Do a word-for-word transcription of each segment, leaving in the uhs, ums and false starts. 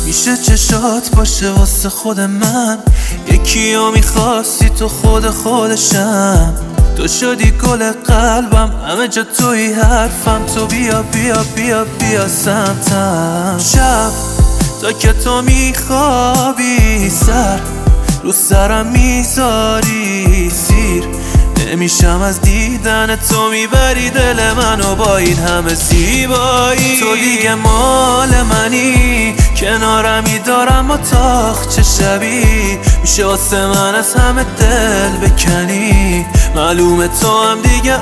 میشه چشات باشه واسه خود من، یکی رو میخواستی تو خود خودشم. تو شدی گل قلبم، همه جا توی حرفم. تو بیا بیا بیا بیا سمتم. شب تا که تو میخوابی سر رو سرم میذاری سیر، نمیشم از دیدن تو، میبری دل منو با این همه زیبایی. تو دیگه مال منی، کنارمی دارم و تاخ چه شبی، میشه واسه من از همه دل بکنی. معلومه تو هم دیگه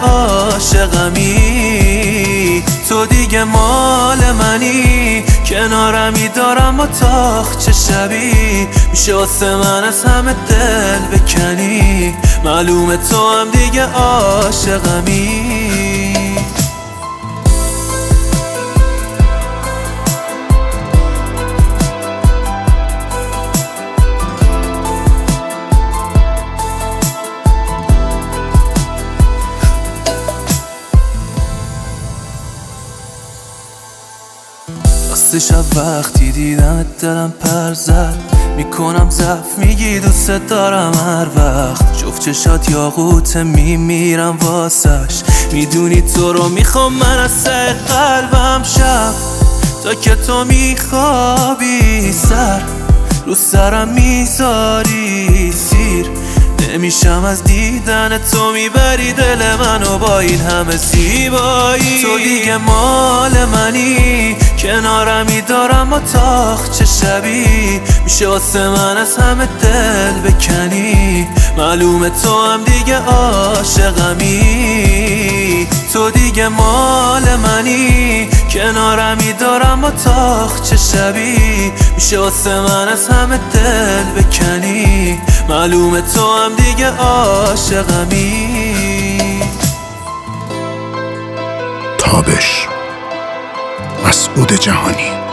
عاشقمی. تو دیگه مال منی، کنارمی دارم و تاخ چه شبی، میشه واسه من از همه دل بکنی. معلومه تو هم دیگه عاشقمی. راستش وقتی دیدم دلم پر زد، میکنم ضعف میگی دوست دارم هر وقت. جفت چشات یاقوته میمیرم واسش، میدونی تو رو میخوام من از سر قلبم. شب تا که تو میخوابی سر رو سرم میذاری سیر، نمیشم از دیدن تو، میبری دل منو با این همه زیبایی. تو دیگه مال منی، کنارمی دارم و تاخ چه شبی، میشه واسه من از همه دل بکنی. معلومه تو هم دیگه عاشقمی. تو دیگه مال منی، کنارمی دارم و تاخ چه شبی، میشه واسه من از همه دل بکنی. معلومه تو هم دیگه عاشقمی. تابش، مسعود جهانی.